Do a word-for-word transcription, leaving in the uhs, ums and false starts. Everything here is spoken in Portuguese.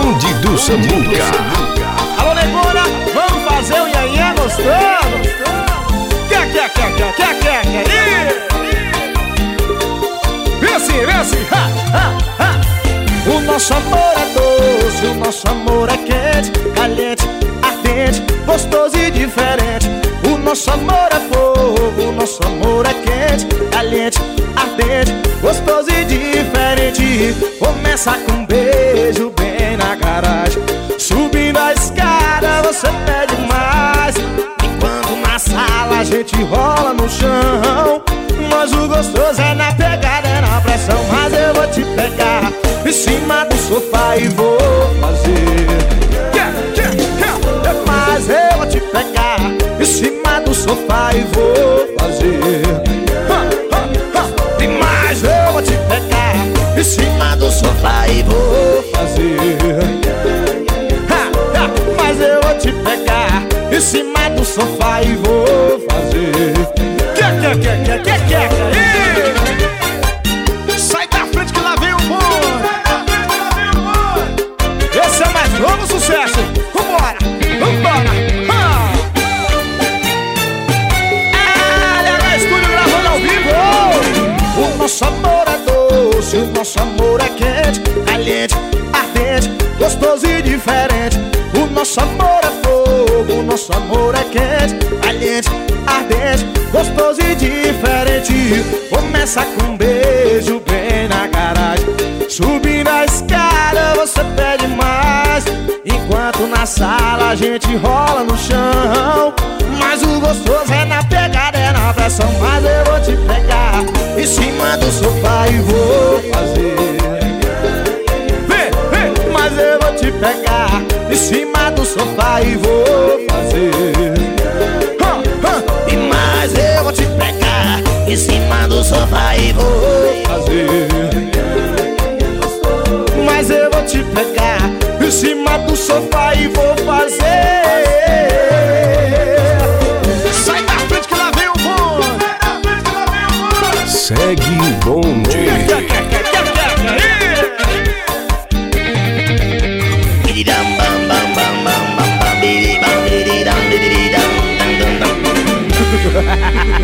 bonde do Samuca. Alô, negona, vamos fazer o iaiá gostoso? Quer, quer, quer, quer, quer, quer, quer, vem assim, vem assim, ha, ha, ha. O nosso amor é doce, o nosso amor é quente, caliente, ardente, gostoso e diferente. O nosso amor é fogo, o nosso amor é quente, caliente, ardente, gostoso e diferente. Começa com um beijo bem na garagem, subindo a escada você pede mais. Enquanto na sala a gente rola no chão, mas o gostoso é na pegada, é na pressão. Mas eu vou te pegar em cima do sofá e vou fazer. Mas eu vou te pegar em cima do sofá e vou fazer. Mas eu vou te pegar em cima do sofá e vou fazer. Mas eu vou te pegar em cima do sofá e vou fazer. Quer, quer, quer, quer, quer, quer, quer. Sai da frente que lá vem o bonde. Esse é o mais novo sucesso. Vambora, vambora. Ah, L H Studio gravando ao vivo. O nosso amor é doce, o nosso amor é quente, caliente, ardente, gostoso e diferente. O nosso amor é fogo, o nosso amor é quente, caliente, ardente, gostoso e diferente. Começa com um beijo bem na garagem, subindo a escada você pede mais. Enquanto na sala a gente rola no chão, mas o gostoso é na pegada, é na pressão. Mas eu vou te pegar em cima do sofá e vou fazer. Vem, vem, mas eu vou te pegar em cima do sofá e vou fazer. E mais eu vou te pegar em cima do sofá e vou fazer. Mas eu vou te pegar em cima do sofá e vou fazer. Sai da frente que lá vem o bonde. Segue o bonde. Ha ha ha.